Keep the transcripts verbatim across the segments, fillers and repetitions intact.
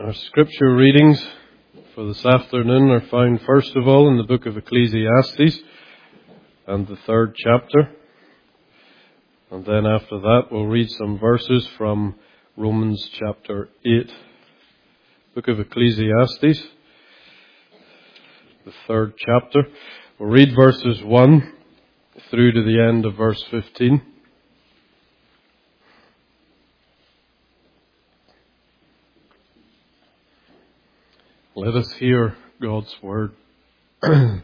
Our scripture readings for this afternoon are found first of all in the book of Ecclesiastes and the third chapter. And then after that we'll read some verses from Romans chapter eight. Book of Ecclesiastes, the third chapter. We'll read verses one through to the end of verse fifteen. Let us hear God's word. To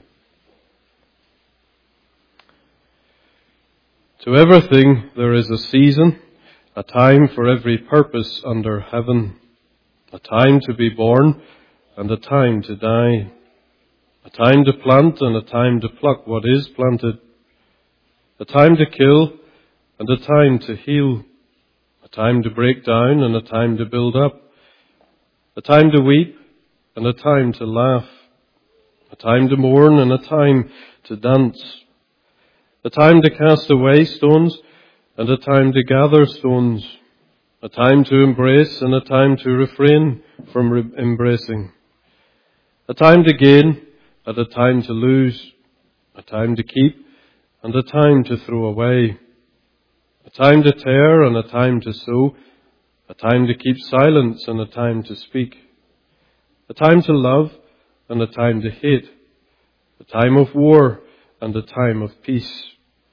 everything there is a season, a time for every purpose under heaven, a time to be born and a time to die, a time to plant and a time to pluck what is planted, a time to kill and a time to heal, a time to break down and a time to build up, a time to weep and a time to laugh, a time to mourn and a time to dance, a time to cast away stones and a time to gather stones, a time to embrace and a time to refrain from re- embracing, a time to gain and a time to lose, a time to keep and a time to throw away, a time to tear and a time to sow, a time to keep silence and a time to speak, a time to love and a time to hate, a time of war and a time of peace.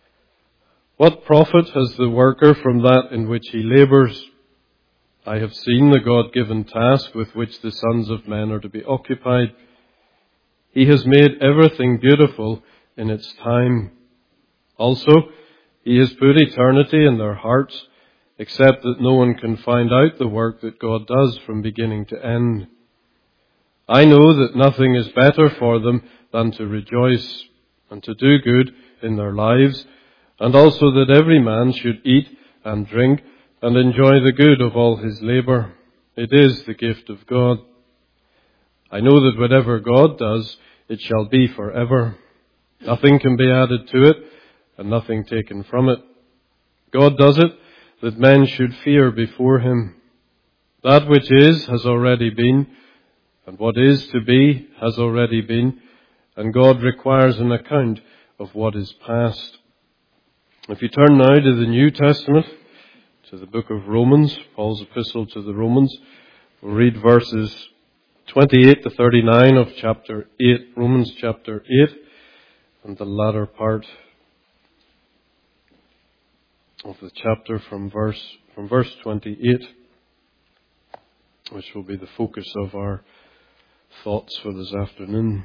What profit has the worker from that in which he labours? I have seen the God-given task with which the sons of men are to be occupied. He has made everything beautiful in its time. Also, He has put eternity in their hearts, except that no one can find out the work that God does from beginning to end. I know that nothing is better for them than to rejoice and to do good in their lives, and also that every man should eat and drink and enjoy the good of all his labour. It is the gift of God. I know that whatever God does, it shall be forever. Nothing can be added to it, and nothing taken from it. God does it, that men should fear before Him. That which is has already been, and what is to be has already been, and God requires an account of what is past. If you turn now to the New Testament, to the book of Romans, Paul's epistle to the Romans, we'll read verses twenty-eight to thirty-nine of chapter eight, Romans chapter eight, and the latter part of the chapter from verse from verse twenty-eight, which will be the focus of our thoughts for this afternoon.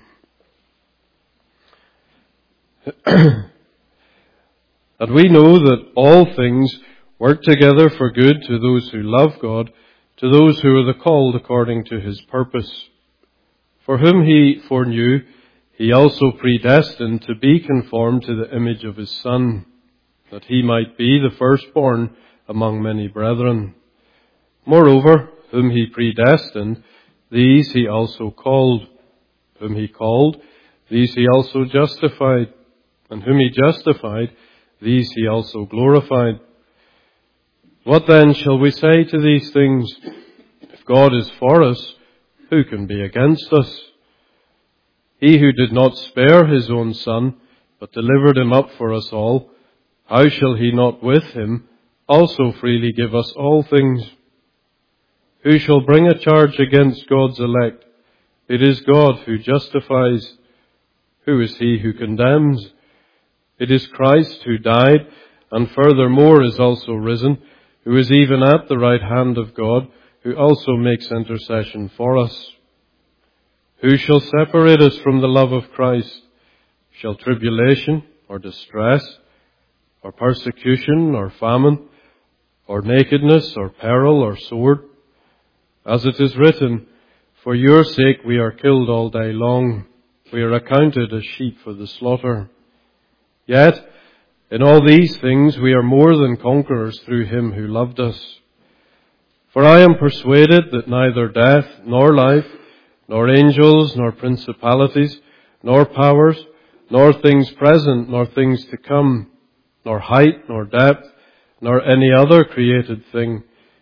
And we know that all things work together for good to those who love God, to those who are the called according to His purpose. For whom He foreknew, He also predestined to be conformed to the image of His Son, that He might be the firstborn among many brethren. Moreover, whom He predestined, these He also called. Whom He called, these He also justified. And whom He justified, these He also glorified. What then shall we say to these things? If God is for us, who can be against us? He who did not spare His own Son, but delivered Him up for us all, how shall He not with Him also freely give us all things? Who shall bring a charge against God's elect? It is God who justifies. Who is he who condemns? It is Christ who died, and furthermore is also risen, who is even at the right hand of God, who also makes intercession for us. Who shall separate us from the love of Christ? Shall tribulation, or distress, or persecution, or famine, or nakedness, or peril, or sword? As it is written, for your sake we are killed all day long. We are accounted as sheep for the slaughter. Yet, in all these things we are more than conquerors through Him who loved us. For I am persuaded that neither death, nor life, nor angels, nor principalities, nor powers, nor things present, nor things to come, nor height, nor depth, nor any other created thing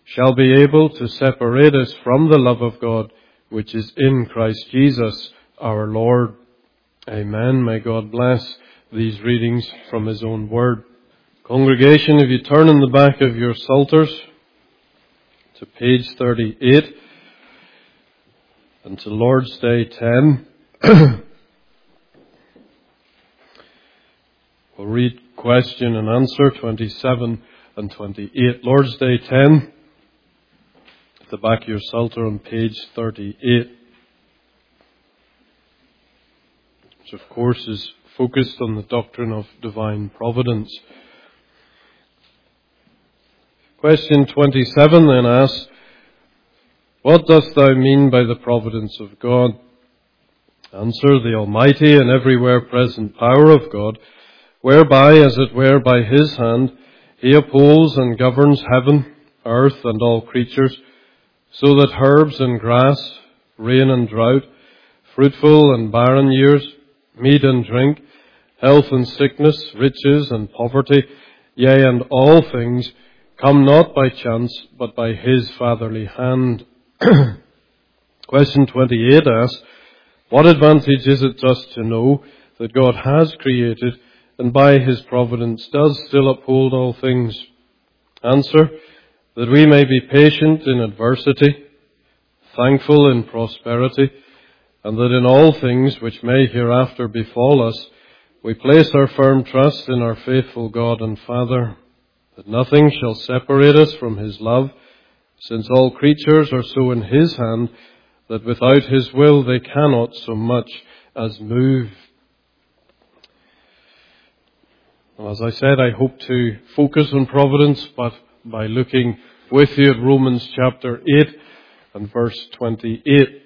shall be able to separate us from the love of God, which is in Christ Jesus our Lord. Amen. May God bless these readings from His own Word. Congregation, if you turn in the back of your Psalters to page thirty-eight and to Lord's Day ten, we'll read question and answer twenty-seven and twenty-eight. Lord's Day ten, at the back of your Psalter on page thirty-eight, which of course is focused on the doctrine of divine providence. Question twenty-seven then asks, what dost thou mean by the providence of God? Answer, the almighty and everywhere present power of God, whereby, as it were by His hand, He upholds and governs heaven, earth, and all creatures, so that herbs and grass, rain and drought, fruitful and barren years, meat and drink, health and sickness, riches and poverty, yea, and all things, come not by chance, but by His fatherly hand. Question twenty-eight asks, what advantage is it thus to know that God has created and by His providence does still uphold all things? Answer, that we may be patient in adversity, thankful in prosperity, and that in all things which may hereafter befall us, we place our firm trust in our faithful God and Father, that nothing shall separate us from His love, since all creatures are so in His hand that without His will they cannot so much as move. Well, as I said, I hope to focus on providence, but by looking with you at Romans chapter eight and verse twenty-eight.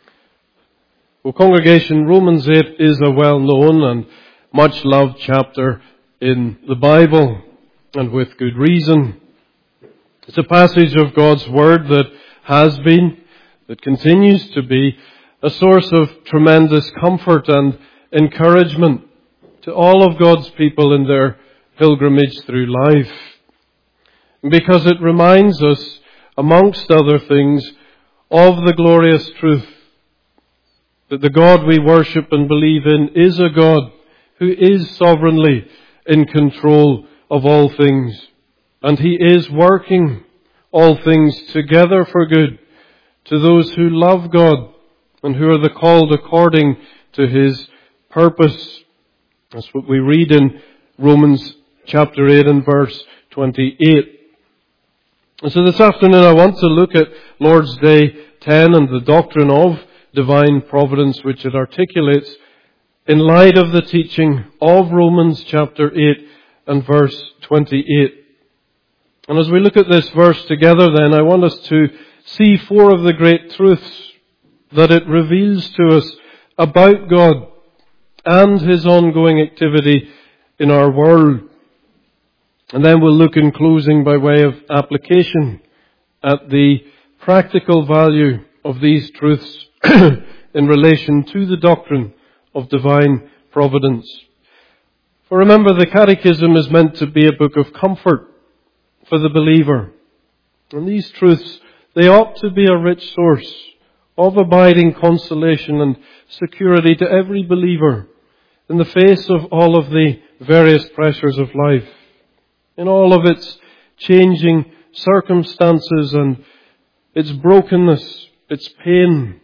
Well, congregation, Romans eight is a well-known and much-loved chapter in the Bible, and with good reason. It's a passage of God's Word that has been, that continues to be, a source of tremendous comfort and encouragement to all of God's people in their pilgrimage through life. Because it reminds us, amongst other things, of the glorious truth that the God we worship and believe in is a God who is sovereignly in control of all things. And He is working all things together for good to those who love God and who are the called according to His purpose. That's what we read in Romans chapter eight and verse twenty-eight. And so this afternoon I want to look at Lord's Day ten and the doctrine of divine providence which it articulates in light of the teaching of Romans chapter eight and verse twenty-eight. And as we look at this verse together then, I want us to see four of the great truths that it reveals to us about God and His ongoing activity in our world. And then we'll look in closing by way of application at the practical value of these truths in relation to the doctrine of divine providence. For remember, the Catechism is meant to be a book of comfort for the believer. And these truths, they ought to be a rich source of abiding consolation and security to every believer in the face of all of the various pressures of life, in all of its changing circumstances and its brokenness, its pain.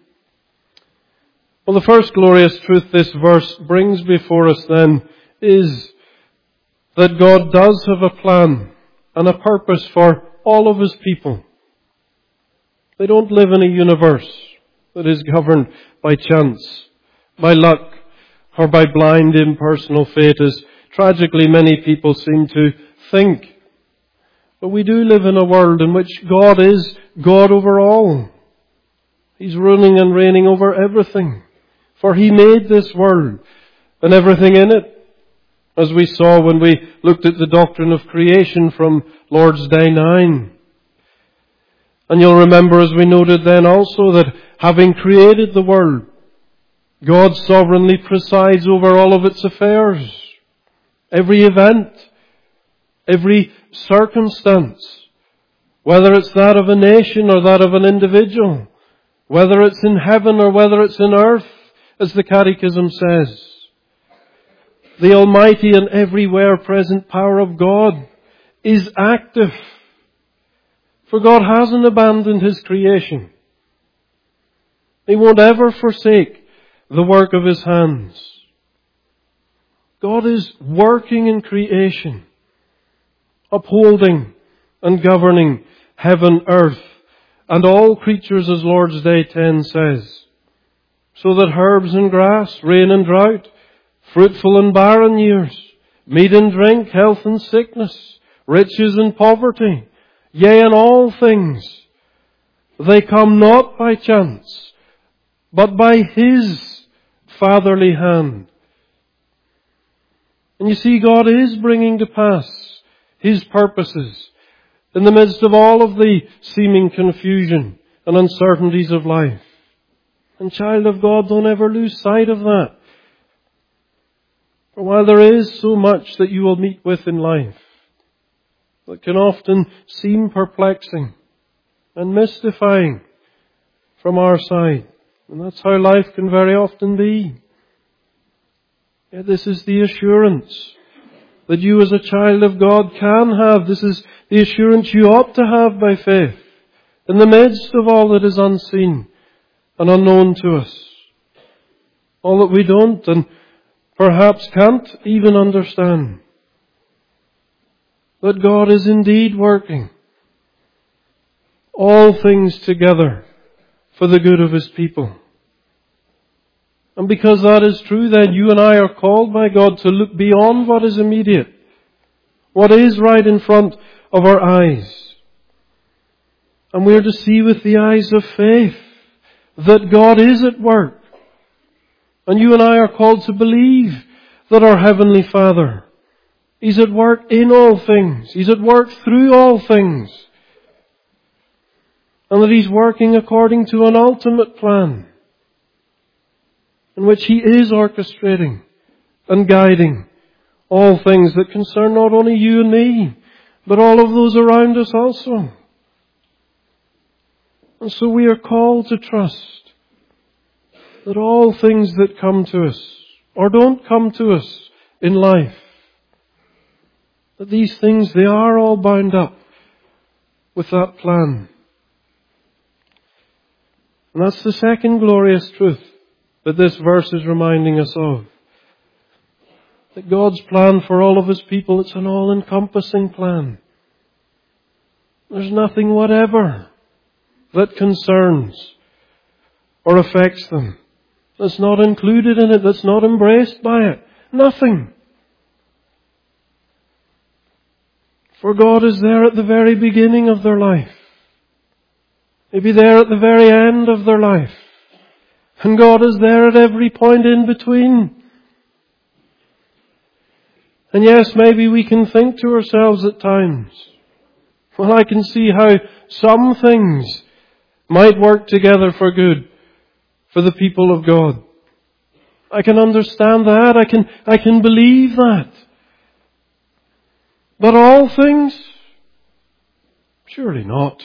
Well, the first glorious truth this verse brings before us then is that God does have a plan and a purpose for all of His people. They don't live in a universe that is governed by chance, by luck, or by blind impersonal fate, as tragically many people seem to think. But we do live in a world in which God is God over all. He's ruling and reigning over everything. For He made this world and everything in it. As we saw when we looked at the doctrine of creation from Lord's Day nine. And you'll remember, as we noted then also, that having created the world, God sovereignly presides over all of its affairs. Every event, every circumstance, whether it's that of a nation or that of an individual, whether it's in heaven or whether it's in earth, as the Catechism says. The almighty and everywhere present power of God is active. For God hasn't abandoned His creation. He won't ever forsake the work of His hands. God is working in creation, upholding and governing heaven, earth, and all creatures, as Lord's Day ten says, so that herbs and grass, rain and drought, fruitful and barren years, meat and drink, health and sickness, riches and poverty, yea, in all things, they come not by chance, but by His fatherly hand. And you see, God is bringing to pass His purposes in the midst of all of the seeming confusion and uncertainties of life. And child of God, don't ever lose sight of that. For while there is so much that you will meet with in life that can often seem perplexing and mystifying from our side, and that's how life can very often be, yet this is the assurance that you as a child of God can have. This is the assurance you ought to have by faith in the midst of all that is unseen and unknown to us. All that we don't and perhaps can't even understand. That God is indeed working all things together for the good of His people. And because that is true, then you and I are called by God to look beyond what is immediate, what is right in front of our eyes. And we are to see with the eyes of faith that God is at work. And you and I are called to believe that our Heavenly Father, He's at work in all things. He's at work through all things. And that He's working according to an ultimate plan in which He is orchestrating and guiding all things that concern not only you and me, but all of those around us also. And so we are called to trust that all things that come to us, or don't come to us in life, that these things, they are all bound up with that plan. And that's the second glorious truth that this verse is reminding us of. That God's plan for all of His people, it's an all-encompassing plan. There's nothing whatever that concerns or affects them that's not included in it, that's not embraced by it. Nothing. For God is there at the very beginning of their life. Maybe there at the very end of their life. And God is there at every point in between. And yes, maybe we can think to ourselves at times, well, I can see how some things might work together for good for the people of God. I can understand that. I can, I can believe that. But all things? Surely not.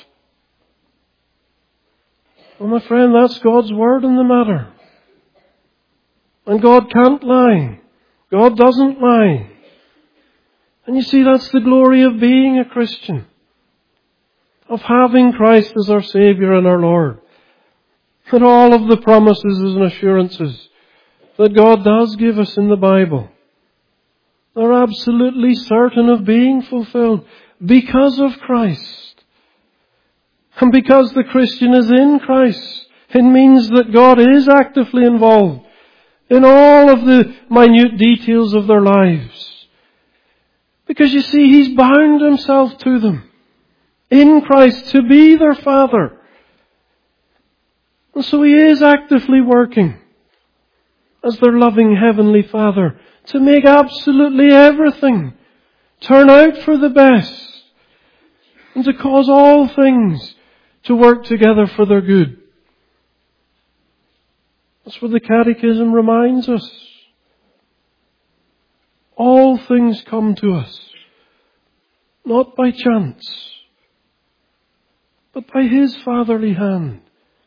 Well, my friend, that's God's word in the matter. And God can't lie. God doesn't lie. And you see, that's the glory of being a Christian. Of having Christ as our Saviour and our Lord. And all of the promises and assurances that God does give us in the Bible are absolutely certain of being fulfilled because of Christ. And because the Christian is in Christ, it means that God is actively involved in all of the minute details of their lives. Because you see, He's bound Himself to them in Christ to be their Father. And so He is actively working as their loving Heavenly Father to make absolutely everything turn out for the best and to cause all things to work together for their good. That's what the Catechism reminds us. All things come to us, not by chance, but by His fatherly hand.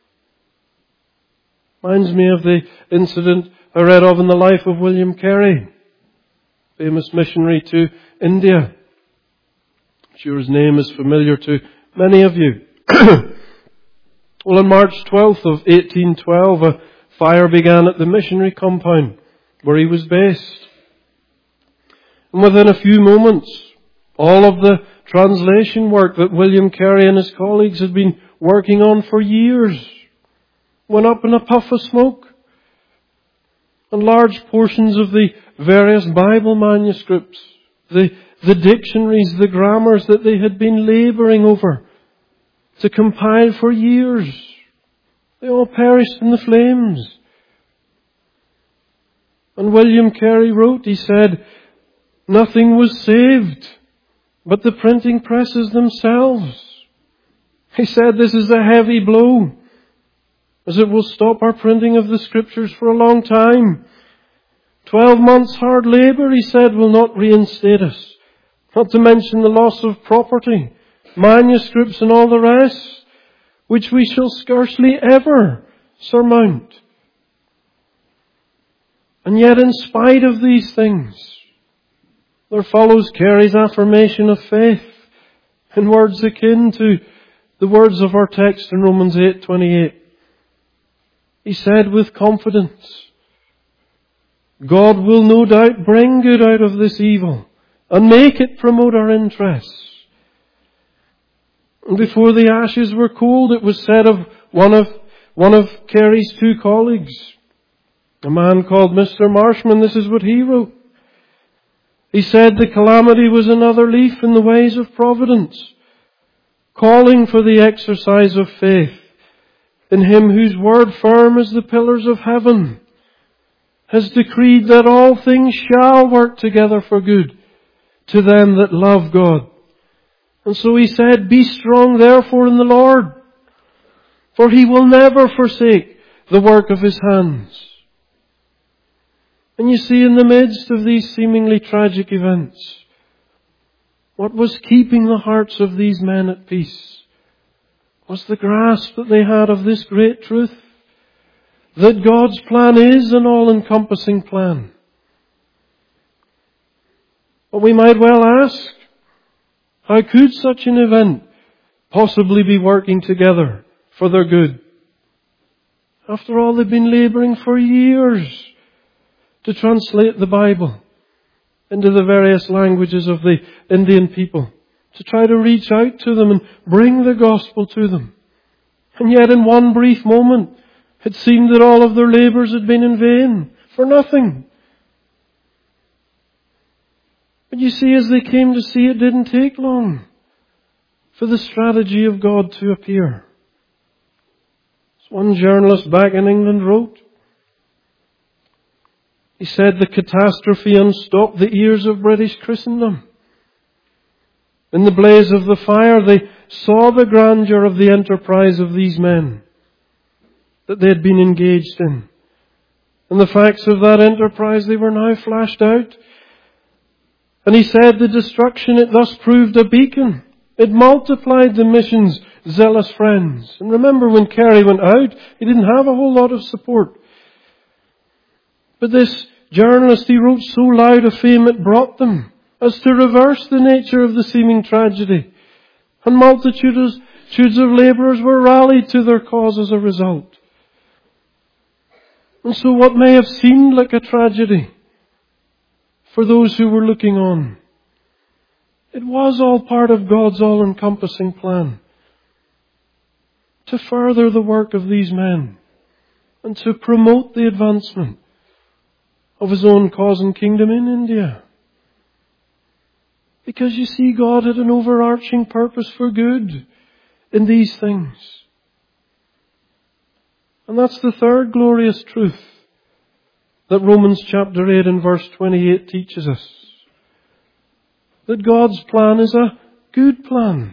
Reminds me of the incident I read of in the life of William Carey, famous missionary to India. I'm sure his name is familiar to many of you. Well, on March twelfth of eighteen twelve, a fire began at the missionary compound where he was based. And within a few moments, all of the translation work that William Carey and his colleagues had been working on for years went up in a puff of smoke. And large portions of the various Bible manuscripts, the, the dictionaries, the grammars that they had been labouring over to compile for years, they all perished in the flames. And William Carey wrote, he said, nothing was saved but the printing presses themselves. He said, this is a heavy blow, as it will stop our printing of the Scriptures for a long time. Twelve months hard labour, he said, will not reinstate us. Not to mention the loss of property, manuscripts and all the rest, which we shall scarcely ever surmount. And yet in spite of these things, there follows Carey's affirmation of faith in words akin to the words of our text in Romans eight twenty-eight. He said with confidence, God will no doubt bring good out of this evil and make it promote our interests. And before the ashes were cold, it was said of one of one of Carey's two colleagues, a man called Mister Marshman, this is what he wrote. He said the calamity was another leaf in the ways of providence, calling for the exercise of faith in Him whose word, firm as the pillars of heaven, has decreed that all things shall work together for good to them that love God. And so he said, be strong therefore in the Lord, for He will never forsake the work of His hands. And you see, in the midst of these seemingly tragic events, what was keeping the hearts of these men at peace was the grasp that they had of this great truth, that God's plan is an all-encompassing plan. But we might well ask, how could such an event possibly be working together for their good? After all, they've been labouring for years to translate the Bible into the various languages of the Indian people, to try to reach out to them and bring the gospel to them. And yet in one brief moment, it seemed that all of their labours had been in vain, for nothing. But you see, as they came to see, it didn't take long for the strategy of God to appear. As one journalist back in England wrote, he said the catastrophe unstopped the ears of British Christendom. In the blaze of the fire, they saw the grandeur of the enterprise of these men that they had been engaged in. And the facts of that enterprise, they were now flashed out. And he said the destruction, it thus proved a beacon. It multiplied the mission's zealous friends. And remember, when Carey went out, he didn't have a whole lot of support. But this journalist, he wrote so loud a fame it brought them, as to reverse the nature of the seeming tragedy. And multitudes of labourers were rallied to their cause as a result. And so what may have seemed like a tragedy for those who were looking on, it was all part of God's all-encompassing plan to further the work of these men and to promote the advancement of His own cause and kingdom in India. Because you see, God had an overarching purpose for good in these things. And that's the third glorious truth that Romans chapter eight and verse twenty-eight teaches us. That God's plan is a good plan.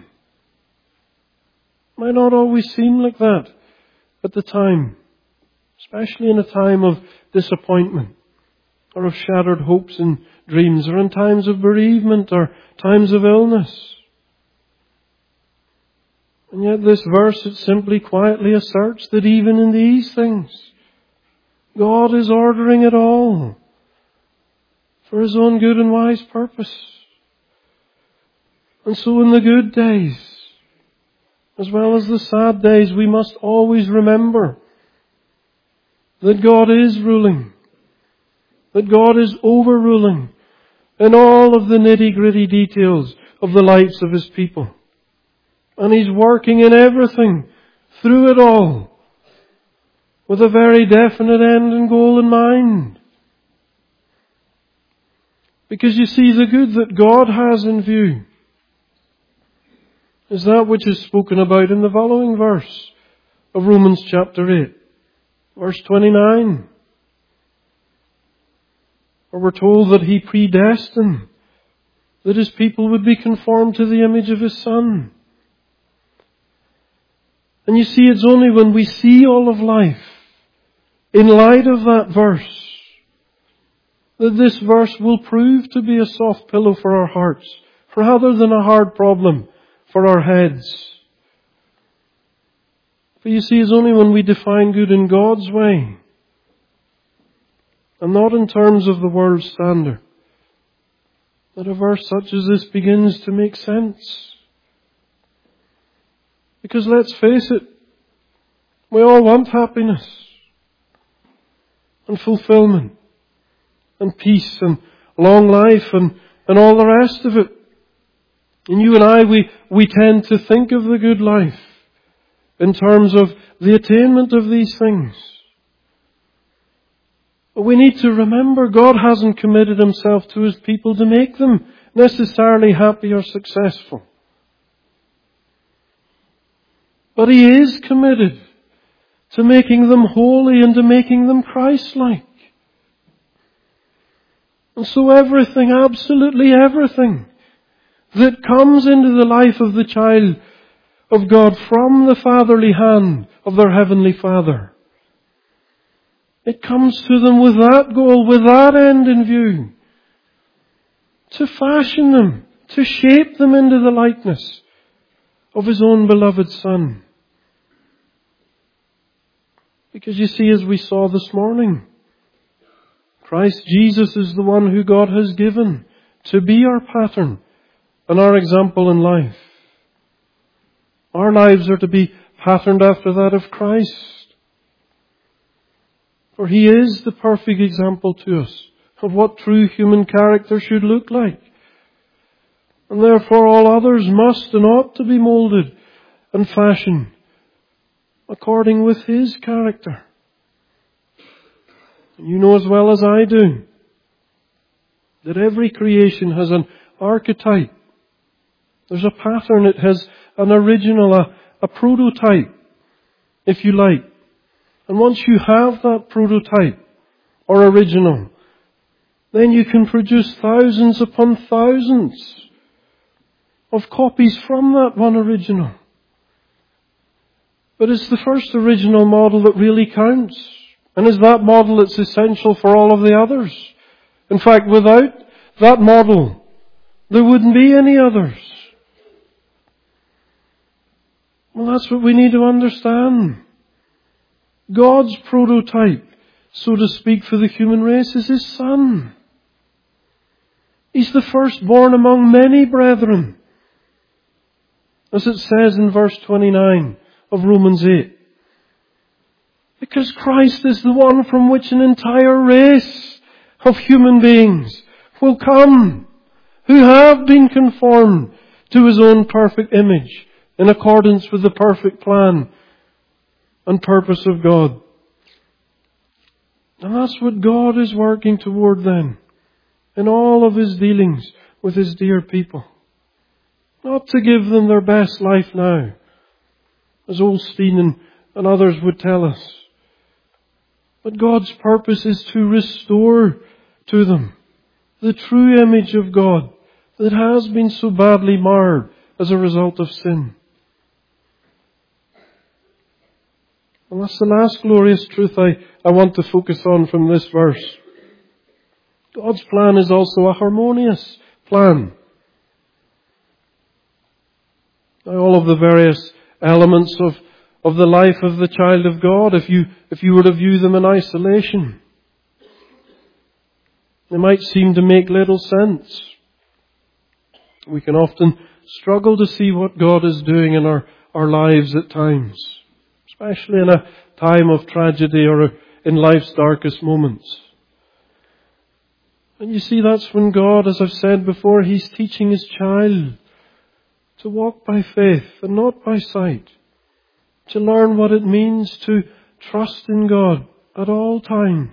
It might not always seem like that at the time, especially in a time of disappointment or of shattered hopes and dreams, or in times of bereavement or times of illness. And yet this verse, it simply quietly asserts that even in these things, God is ordering it all for His own good and wise purpose. And so in the good days, as well as the sad days, we must always remember that God is ruling, that God is overruling in all of the nitty-gritty details of the lives of His people. And He's working in everything, through it all, with a very definite end and goal in mind. Because you see, the good that God has in view is that which is spoken about in the following verse of Romans chapter eight, verse twenty-nine. Where we're told that He predestined that His people would be conformed to the image of His Son. And you see, it's only when we see all of life in light of that verse that this verse will prove to be a soft pillow for our hearts, rather than a hard problem for our heads. For you see, it's only when we define good in God's way, and not in terms of the world's standard, that a verse such as this begins to make sense. Because let's face it, we all want happiness and fulfillment and peace and long life and, and all the rest of it. And you and I, we, we tend to think of the good life in terms of the attainment of these things. But we need to remember God hasn't committed Himself to His people to make them necessarily happy or successful. But He is committed to making them holy and to making them Christ-like. And so everything, absolutely everything, that comes into the life of the child of God from the fatherly hand of their Heavenly Father, it comes to them with that goal, with that end in view, to fashion them, to shape them into the likeness of His own beloved Son. Because you see, as we saw this morning, Christ Jesus is the one who God has given to be our pattern and our example in life. Our lives are to be patterned after that of Christ. For He is the perfect example to us of what true human character should look like. And therefore all others must and ought to be moulded and fashioned according with His character. And you know as well as I do that every creation has an archetype. There's a pattern. It has an original, a, a prototype, if you like. And once you have that prototype or original, then you can produce thousands upon thousands of copies from that one original. But it's the first original model that really counts. And it's that model that's essential for all of the others. In fact, without that model, there wouldn't be any others. Well, that's what we need to understand. God's prototype, so to speak, for the human race is His Son. He's the firstborn among many brethren, as it says in verse twenty-nine of Romans eight. Because Christ is the one from which an entire race of human beings will come, who have been conformed to His own perfect image in accordance with the perfect plan and purpose of God. And that's what God is working toward then, in all of His dealings with His dear people. Not to give them their best life now, as Osteen and, and others would tell us. But God's purpose is to restore to them the true image of God that has been so badly marred as a result of sin. And that's the last glorious truth I, I want to focus on from this verse. God's plan is also a harmonious plan. Now, all of the various elements of, of the life of the child of God if you, if you were to view them in isolation. They might seem to make little sense. We can often struggle to see what God is doing in our, our lives at times, especially in a time of tragedy or in life's darkest moments. And you see, that's when God, as I've said before, He's teaching His child to walk by faith and not by sight, to learn what it means to trust in God at all times.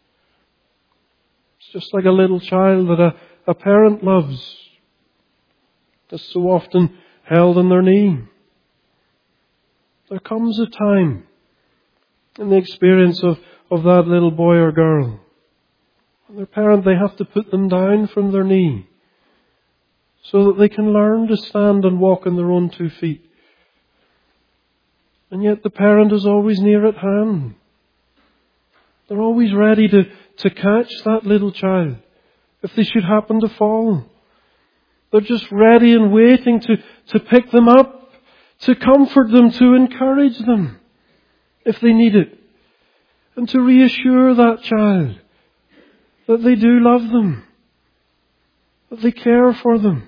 It's just like a little child that a, a parent loves, that's so often held on their knee. There comes a time in the experience of, of that little boy or girl, and their parent, they have to put them down from their knee so that they can learn to stand and walk on their own two feet. And yet the parent is always near at hand. They're always ready to, to catch that little child if they should happen to fall. They're just ready and waiting to, to pick them up, to comfort them, to encourage them if they need it, and to reassure that child that they do love them, that they care for them.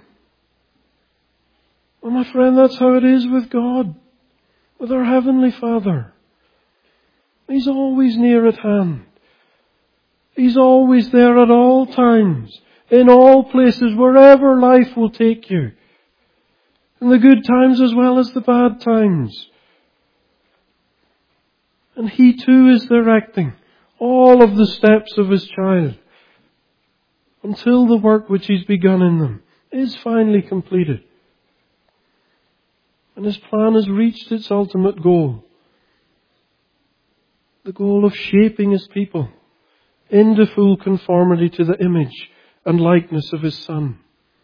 Well, my friend, that's how it is with God, with our Heavenly Father. He's always near at hand. He's always there at all times, in all places, wherever life will take you. In the good times as well as the bad times. And He too is directing all of the steps of His child until the work which He's begun in them is finally completed. And His plan has reached its ultimate goal. The goal of shaping His people into full conformity to the image and likeness of His Son.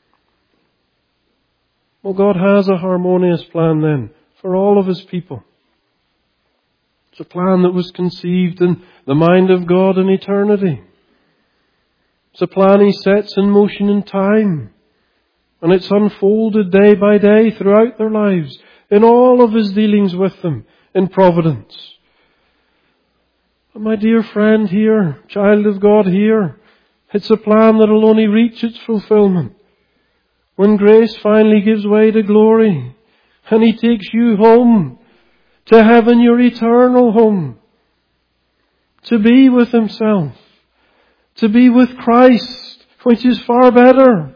Well, God has a harmonious plan then for all of His people. It's a plan that was conceived in the mind of God in eternity. It's a plan He sets in motion in time. And it's unfolded day by day throughout their lives, in all of His dealings with them, in providence. And my dear friend here, child of God here, it's a plan that will only reach its fulfillment when grace finally gives way to glory and He takes you home to heaven, your eternal home, to be with Himself, to be with Christ, which is far better.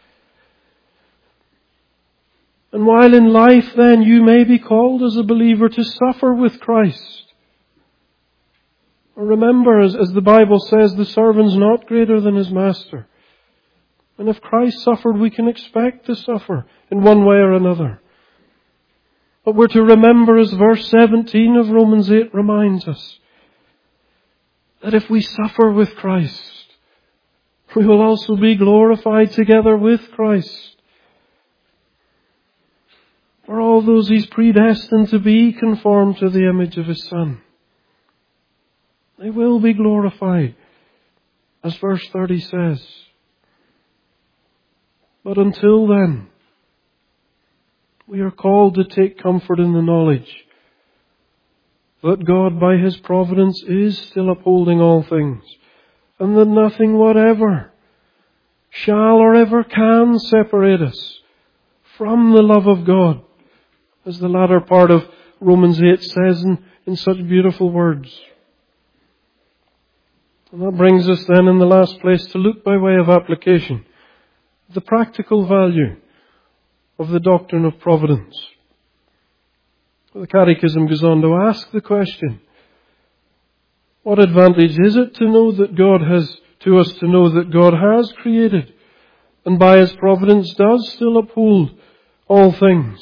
And while in life then you may be called as a believer to suffer with Christ. Remember, as, as the Bible says, the servant's not greater than his master. And if Christ suffered, we can expect to suffer in one way or another. But we're to remember, as verse seventeen of Romans eight reminds us, that if we suffer with Christ, we will also be glorified together with Christ. For all those He's predestined to be conformed to the image of His Son, they will be glorified, as verse thirty says. But until then, we are called to take comfort in the knowledge that God, by His providence, is still upholding all things, and that nothing whatever shall or ever can separate us from the love of God, as the latter part of Romans eight says in, in such beautiful words. And that brings us then in the last place to look by way of application at the practical value of the doctrine of providence. The Catechism goes on to ask the question, what advantage is it to know that God has, to us to know that God has created and by His providence does still uphold all things?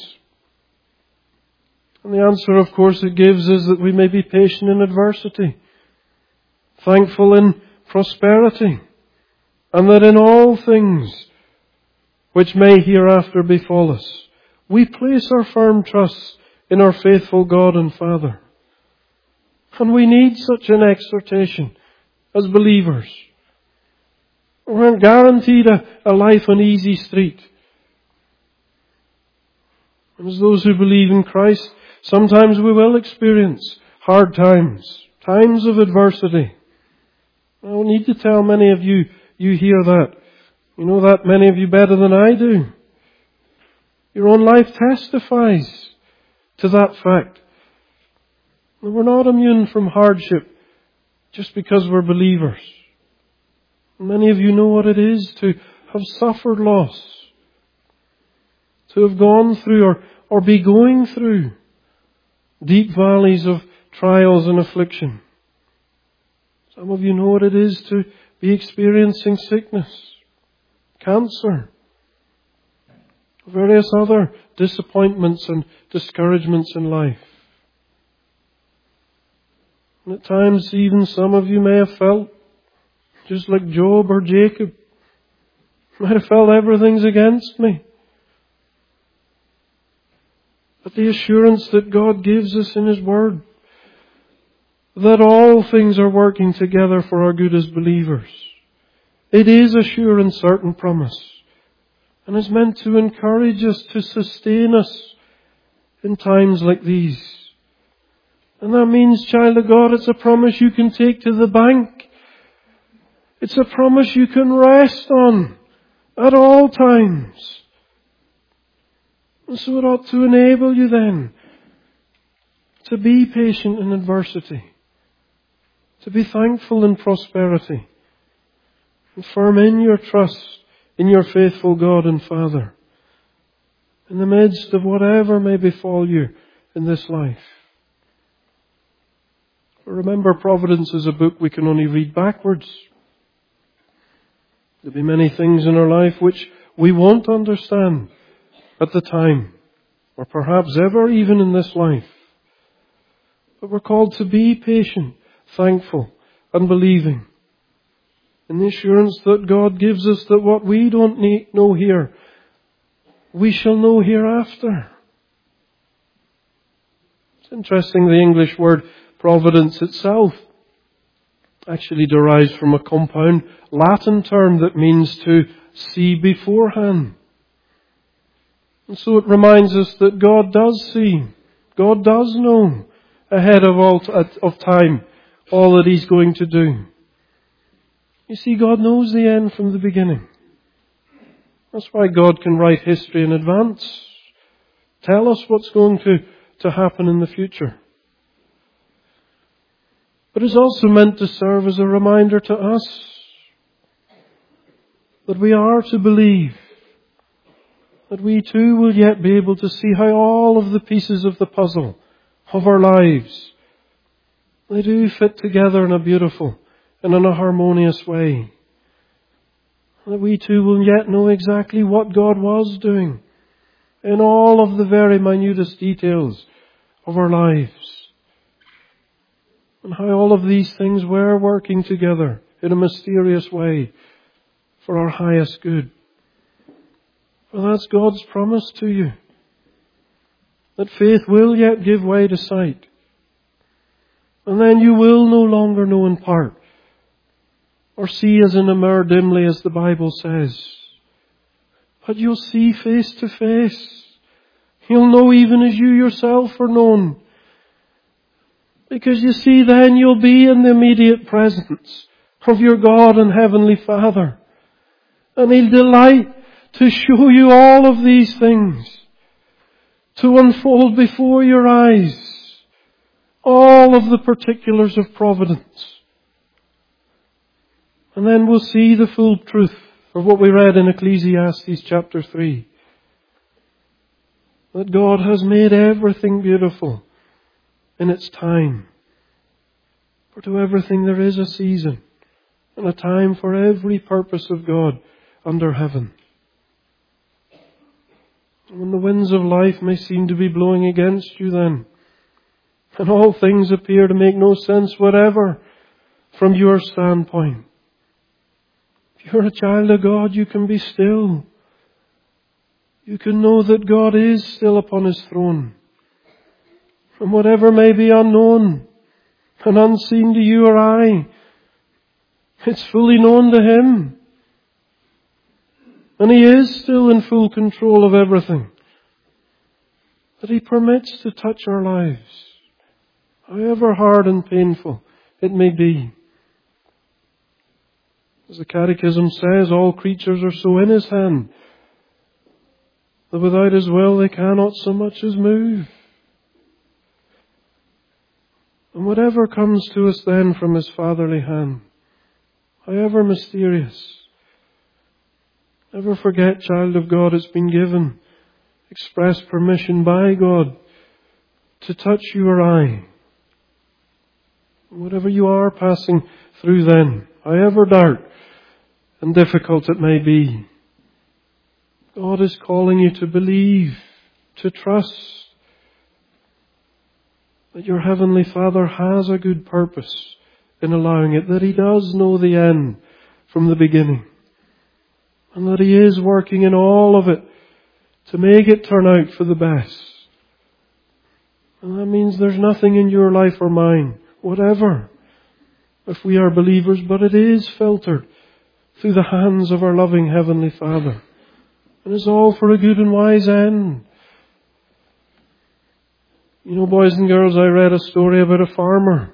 And the answer, of course, it gives is that we may be patient in adversity, thankful in prosperity, and that in all things which may hereafter befall us, we place our firm trust in our faithful God and Father. And we need such an exhortation as believers. We aren't guaranteed a, a life on easy street. And as those who believe in Christ, Sometimes we will experience hard times, times of adversity. I don't need to tell many of you, you hear that. You know that many of you better than I do. Your own life testifies to that fact. And we're not immune from hardship just because we're believers. Many of you know what it is to have suffered loss, to have gone through or, or be going through deep valleys of trials and affliction. Some of you know what it is to be experiencing sickness, cancer, various other disappointments and discouragements in life. And at times even some of you may have felt just like Job or Jacob. Might have felt everything's against me. But the assurance that God gives us in His Word, that all things are working together for our good as believers. It is a sure and certain promise. And is meant to encourage us, to sustain us in times like these. And that means, child of God, it's a promise you can take to the bank. It's a promise you can rest on at all times. And so it ought to enable you then to be patient in adversity, to be thankful in prosperity, and firm in your trust in your faithful God and Father, in the midst of whatever may befall you in this life. Remember, Providence is a book we can only read backwards. There'll be many things in our life which we won't understand at the time, or perhaps ever even in this life. But we're called to be patient, thankful, and believing, in the assurance that God gives us that what we don't need, know here, we shall know hereafter. It's interesting, the English word providence itself actually derives from a compound Latin term that means to see beforehand. And so it reminds us that God does see, God does know ahead of all of time all that He's going to do. You see, God knows the end from the beginning. That's why God can write history in advance. Tell us what's going to, to happen in the future. But it's also meant to serve as a reminder to us that we are to believe, that we too will yet be able to see how all of the pieces of the puzzle of our lives, they do fit together in a beautiful and in a harmonious way. That we too will yet know exactly what God was doing in all of the very minutest details of our lives. And how all of these things were working together in a mysterious way for our highest good. For that's God's promise to you. That faith will yet give way to sight. And then you will no longer know in part, or see as in a mirror dimly, as the Bible says. But you'll see face to face. You'll know even as you yourself are known. Because you see, then you'll be in the immediate presence of your God and Heavenly Father. And He'll delight to show you all of these things, to unfold before your eyes all of the particulars of providence. And then we'll see the full truth of what we read in Ecclesiastes chapter three. That God has made everything beautiful in its time. For to everything there is a season and a time for every purpose of God under heaven. And when the winds of life may seem to be blowing against you then, and all things appear to make no sense whatever from your standpoint, if you're a child of God, you can be still. You can know that God is still upon His throne. And whatever may be unknown and unseen to you or I, it's fully known to Him. And He is still in full control of everything. that He permits to touch our lives, however hard and painful it may be. As the Catechism says, all creatures are so in His hand that without His will they cannot so much as move. And whatever comes to us then from His fatherly hand, however mysterious, never forget, child of God, it's been given express permission by God to touch you or I. Whatever you are passing through then, however dark and difficult it may be, God is calling you to believe, to trust that your Heavenly Father has a good purpose in allowing it, that He does know the end from the beginning, and that He is working in all of it to make it turn out for the best. And that means there's nothing in your life or mine, whatever, if we are believers, but it is filtered through the hands of our loving Heavenly Father. And it's all for a good and wise end. You know, boys and girls, I read a story about a farmer.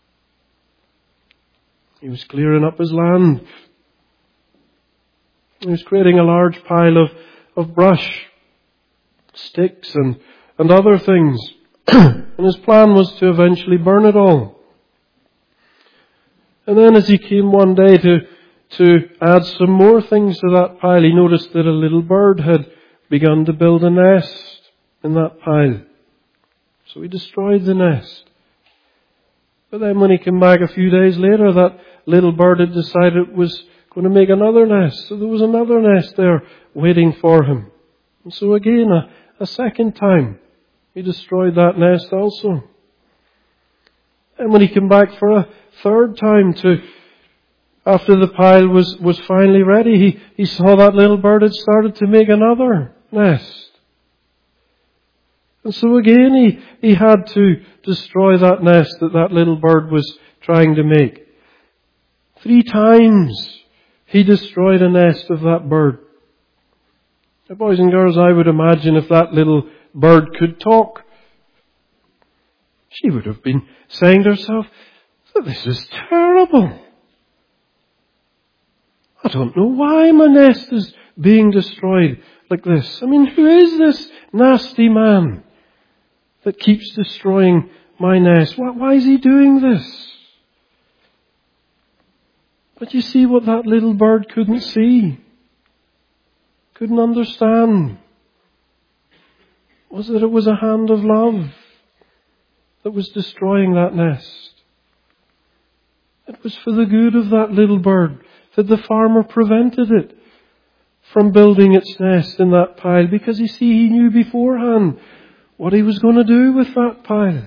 He was clearing up his land. He was creating a large pile of, of brush, sticks and, and other things. And his plan was to eventually burn it all. And then as he came one day to, to add some more things to that pile, he noticed that a little bird had begun to build a nest in that pile. So he destroyed the nest. But then when he came back a few days later, that little bird had decided it was going to make another nest. So there was another nest there waiting for him. And so again, a, a second time, he destroyed that nest also. And when he came back for a third time to, after the pile was, was finally ready, he, he saw that little bird had started to make another nest. And so again he, he had to destroy that nest that that little bird was trying to make. Three times he destroyed a nest of that bird. Now, boys and girls, I would imagine if that little bird could talk, she would have been saying to herself, "This is terrible. I don't know why my nest is being destroyed like this. I mean, who is this nasty man that keeps destroying my nest? Why, why is he doing this?" But you see, what that little bird couldn't see, couldn't understand, was that it was a hand of love that was destroying that nest. It was for the good of that little bird that the farmer prevented it from building its nest in that pile, because you see, he knew beforehand what he was going to do with that pile.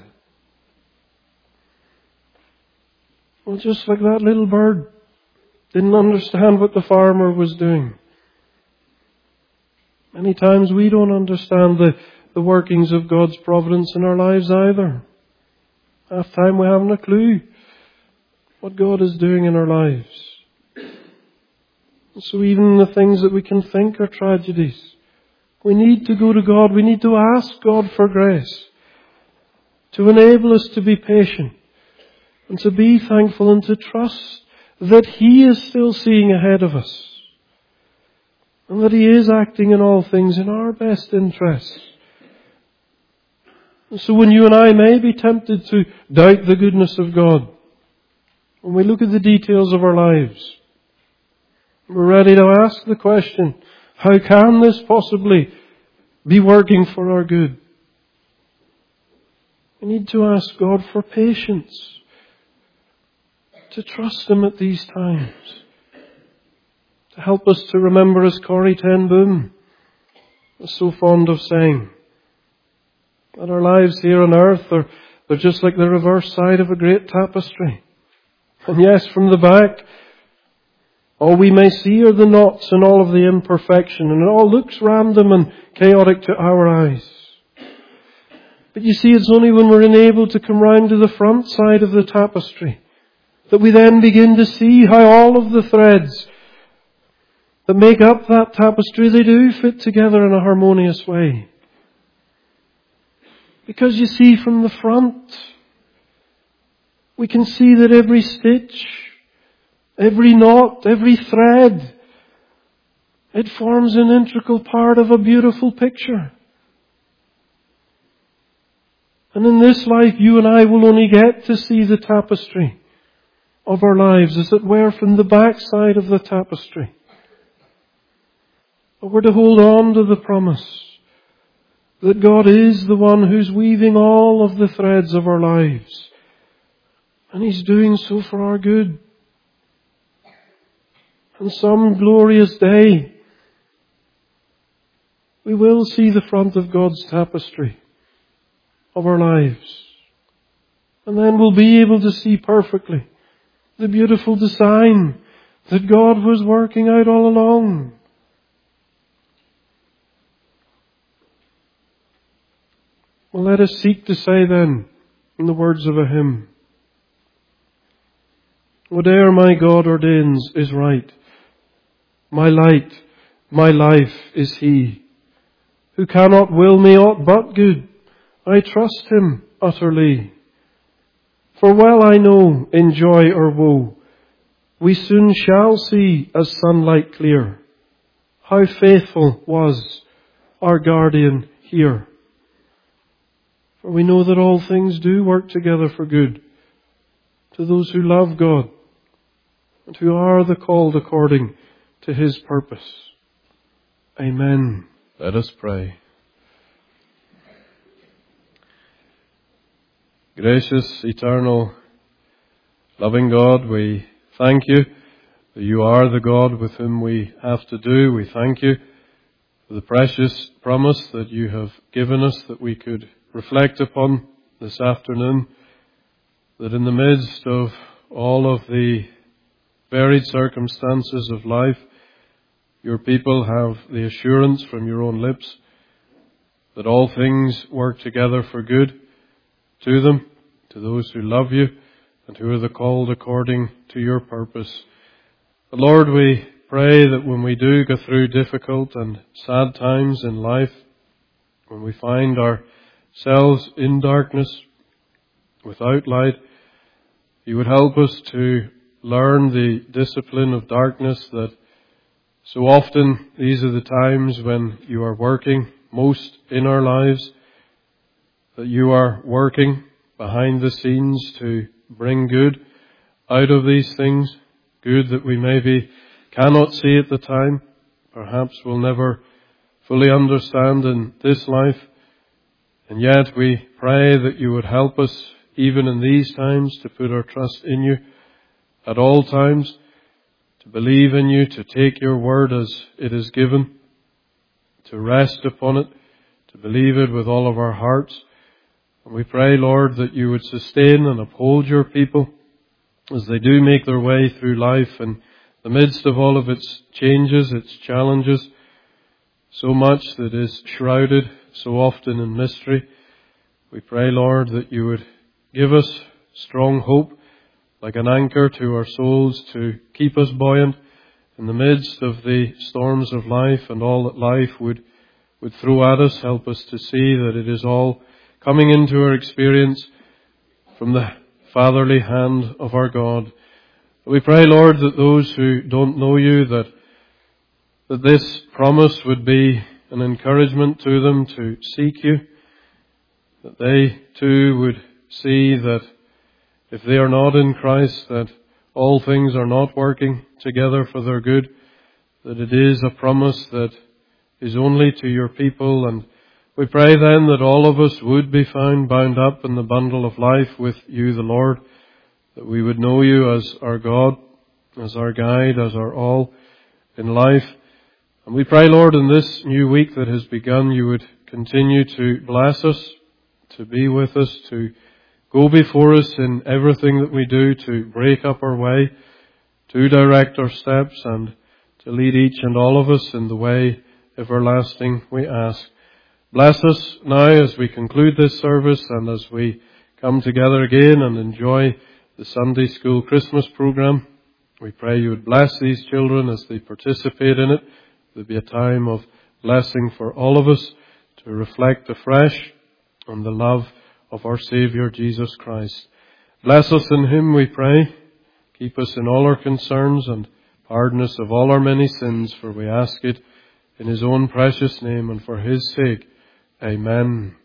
Well, just like that little bird didn't understand what the farmer was doing. Many times we don't understand the, the workings of God's providence in our lives either. Half time we haven't a clue what God is doing in our lives. And so even the things that we can think are tragedies, we need to go to God. We need to ask God for grace to enable us to be patient and to be thankful and to trust that He is still seeing ahead of us and that He is acting in all things in our best interests. And so when you and I may be tempted to doubt the goodness of God, when we look at the details of our lives, we're ready to ask the question, how can this possibly be working for our good? We need to ask God for patience, to trust Him at these times, to help us to remember, as Corrie ten Boom was so fond of saying, that our lives here on earth are they're just like the reverse side of a great tapestry. And yes, from the back, all we may see are the knots and all of the imperfection, and it all looks random and chaotic to our eyes. But you see, it's only when we're enabled to come round to the front side of the tapestry that we then begin to see how all of the threads that make up that tapestry, they do fit together in a harmonious way. Because you see, from the front, we can see that every stitch, every knot, every thread, it forms an integral part of a beautiful picture. And in this life, you and I will only get to see the tapestry of our lives, as it were, from the backside of the tapestry. But we're to hold on to the promise that God is the one who's weaving all of the threads of our lives. And He's doing so for our good. And some glorious day, we will see the front of God's tapestry of our lives. And then we'll be able to see perfectly the beautiful design that God was working out all along. Well, let us seek to say then, in the words of a hymn, whate'er my God ordains is right. My light, my life is He, who cannot will me aught but good. I trust Him utterly. For well I know, in joy or woe, we soon shall see as sunlight clear how faithful was our guardian here. For we know that all things do work together for good to those who love God and who are the called according to His purpose. Amen. Let us pray. Gracious, eternal, loving God, we thank You that You are the God with whom we have to do. We thank You for the precious promise that You have given us that we could reflect upon this afternoon, that in the midst of all of the varied circumstances of life, Your people have the assurance from Your own lips that all things work together for good to them, to those who love You and who are the called according to Your purpose. But Lord, we pray that when we do go through difficult and sad times in life, when we find ourselves in darkness, without light, You would help us to learn the discipline of darkness, that so often these are the times when You are working most in our lives, that You are working behind the scenes to bring good out of these things, good that we maybe cannot see at the time, perhaps will never fully understand in this life. And yet we pray that You would help us, even in these times, to put our trust in You at all times, to believe in You, to take Your word as it is given, to rest upon it, to believe it with all of our hearts. And we pray, Lord, that You would sustain and uphold Your people as they do make their way through life in the midst of all of its changes, its challenges, so much that is shrouded so often in mystery. We pray, Lord, that You would give us strong hope, like an anchor to our souls, to keep us buoyant in the midst of the storms of life and all that life would, would throw at us. Help us to see that it is all coming into our experience from the fatherly hand of our God. We pray, Lord, that those who don't know You, that, that this promise would be an encouragement to them to seek You, that they too would see that if they are not in Christ, that all things are not working together for their good, that it is a promise that is only to Your people. And we pray then that all of us would be found bound up in the bundle of life with You, the Lord, that we would know You as our God, as our guide, as our all in life. And we pray, Lord, in this new week that has begun, You would continue to bless us, to be with us, to go before us in everything that we do, to break up our way, to direct our steps, and to lead each and all of us in the way everlasting, we ask. Bless us now as we conclude this service and as we come together again and enjoy the Sunday School Christmas program. We pray You would bless these children as they participate in it. There'll be a time of blessing for all of us to reflect afresh and the love of our Saviour Jesus Christ. Bless us in Him, we pray. Keep us in all our concerns and pardon us of all our many sins, for we ask it in His own precious name and for His sake. Amen.